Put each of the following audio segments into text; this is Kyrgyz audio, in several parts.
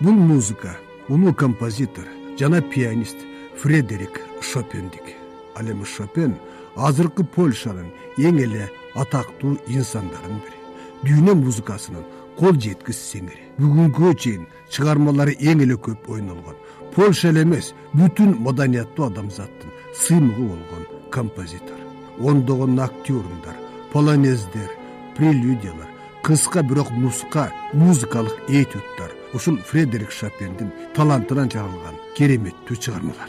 Бул музыка улуу композитор жана пианист Фредерик Шопендики. Ал эми Шопен азыркы Польшанын эң эле атактуу инсандарынын бири. Дүйнө музыкасынын кол жеткис сиңири. Бүгүнкүгө чейин чыгармалары эң эле көп ойнолгон, Польша эле эмес, бүтүн маданияттуу адамзаттын сыймыгы болгон композитор. Ондогон актёрундар, полонездер, прелюдиялар, кыска бирок нуска музыкалык этюдтар ушул Фредерик Шопендин талантынан жаралган кереметтүү чыгармалар.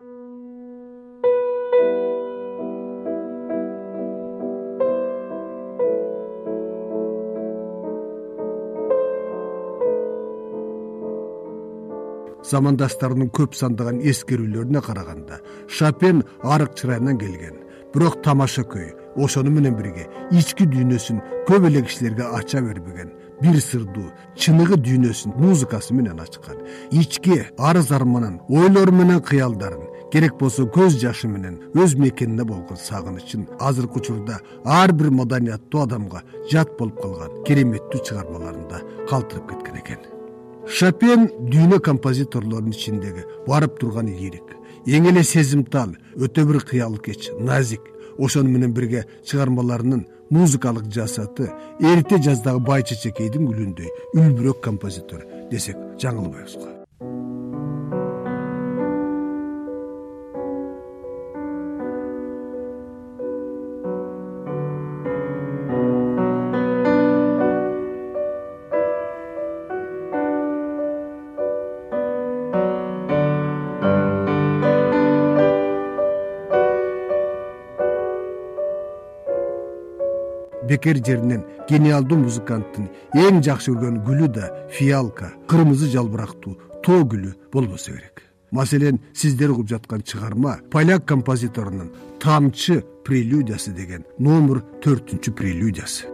Замандаштарынын көп сандаган эскерүүлөрүнө караганда Шопен арык чырайынан келген, бирок тамашакөй ошону менен бирге ички дүйнөсүн көп эле кишилерге ача бербеген, бир сырдуу чыныгы дүйнөсүн музыкасы менен ачкан. Ички арыз арманын, ойлору менен кыялдарын, керек болсо көз жашы менен өз мекенине болгон сагынычын азыркы учурда ар бир маданияттуу адамга жат болуп калган кереметтүү чыгармаларында калтырып кеткен экен. Шопен дүйнө композиторлорунун ичиндеги барып турган лирик, эң эле сезимтал, өтө бир кыялкеч, назик. Ошону менен бирге чыгармаларынын музыкалык жасаты эрте жаздагы бай чечекейдин гүлүндөй үлбүрөк композитор десек жаңылбайбыз го. Бекер жеринен гениалдуу музыканттын эң жакшы көргөн гүлү да фиалка, кырмызы жалбырактуу тоо гүлү болбосо керек. Маселен, сиздер угуп жаткан чыгарма поляк композиторунун Тамчы прелюдиясы деген номер 4 прелюдиясы.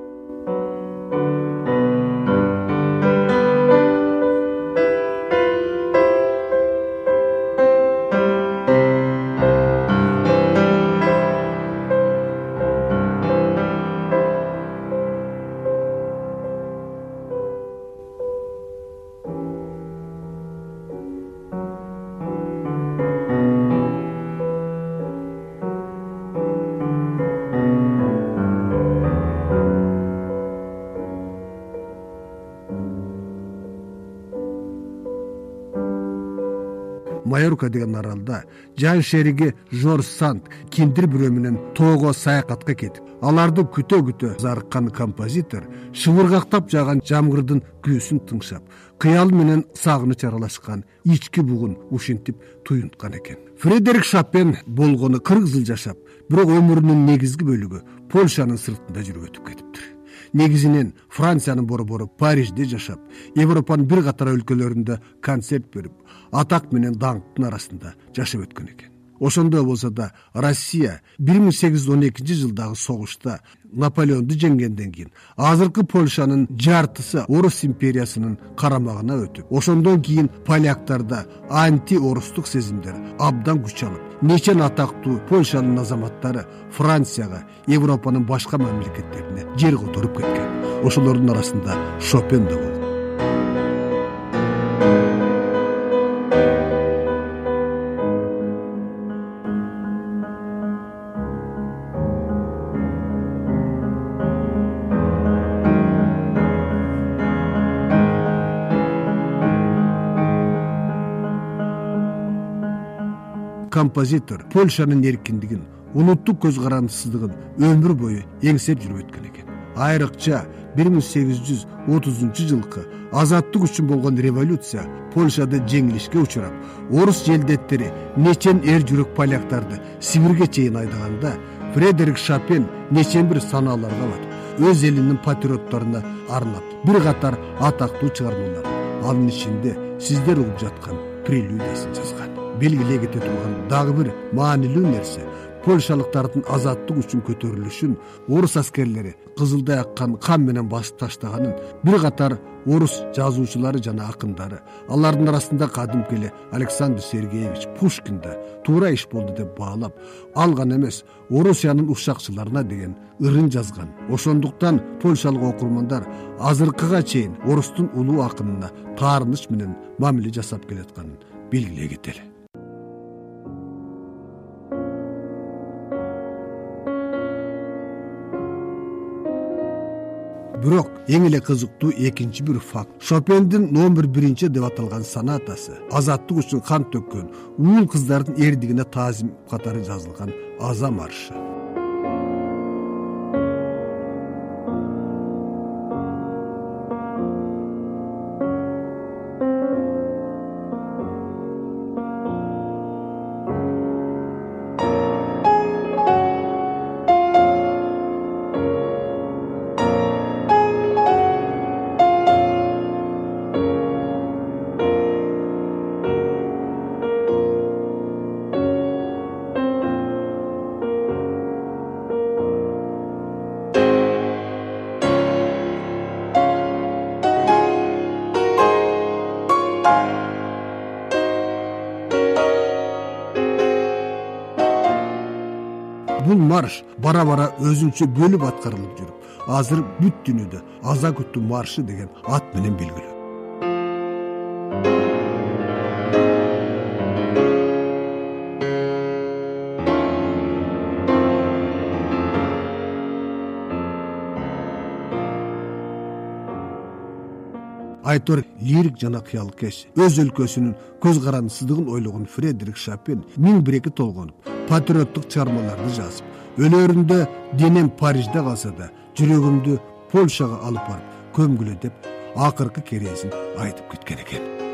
Майорка деген аралда жан шериги Жорж Санд киндир бирөө менен тоого саякатка кетип, аларды күтө зарыккан композитор шыбыргактап жааган жамгырдын күүсүн тыңшап, кыял менен сагыныч аралашкан ички бугун ушинтип туюнткан экен. Фредерик Шопен болгону 40 жыл жашап, бирок өмүрүнүн негизги бөлүгү Польшанын сыртында жүрүп өтүп кетиптир. Негизинен Франциянын борбору Парижде жашап, Европанын бир катар өлкөлөрүндө концерт берип, атак менен даңктын арасында жашап өткөн экен. Ошондой болсо да Россия 1812 жылдагы согушта Наполеонду жеңгенден кийин азыркы Польшанын жартысы Орус империясынын карамагына өтүп, ошондон кийин поляктарда анти-орустук сезимдер абдан күч алып, нечен атактуу Польшанын азаматтары Францияга, Европанын башка мамлекеттерине жер которуп кеткен. Ошолордун арасында Шопен да болду. Композитор Польшанын эркиндигин, улуттук көз карандысыздыгын өмүр бою эңсеп жүрүп өткөн экен. Айрыкча 1830 жылкы азаттык үчүн болгон революция Польшада жеңилишке учурап, орус желдеттери нечен эр жүрөк поляктарды Сибирге чейин айдаганда, Фредерик Шопен нечен бир санааларга батып, өз элинин патриотторуна арнап бир катар атактуу чыгармалар, анын ичинде сиздер угуп жаткан прелюдиясын жазган. Белгилей кете турган дагы бир маанилүү нерсе, польшалыктардын азаттык үчүн көтөрүлүшүн орус аскерлери кызылдай аккан кан менен басып таштаганын бир катар орус жазуучулары жана акындары, алардын арасында кадимки эле Александр Сергеевич Пушкин да туура иш болду деп баалап, ал гана эмес, Орусиянын ушакчыларына деген ырын жазган. Ошондуктан польшалык окурмандар азыркыга чейин орустун улуу акынына таарыныч менен мамиле жасап келатканын белгилей кетели. Бирок эң эле кызыктуу экинчи бир факт. Шопендин номер 1 деп аталган сонатасы азаттык үчүн кан төккөн уул кыздардын эрдигине таазим катары жазылган аза маршы. Бул марш бара-бара өзүнчө бөлүп аткарылып жүрүп, азыр бүт дүйнөдө аза күттүү маршы деген ат менен белгилүү. Айтор лирик жана кыялкеш, өз өлкөсүнүн көз карандысыздыгын ойлогон Фредерик Шопен 1001 толгонуп, патриоттук чыгармаларды жазып, өлөрүндө денем Парижде калса да, жүрөгүмдү Польшага алып барып көмгүлө деп акыркы керезин айтып кеткен экен.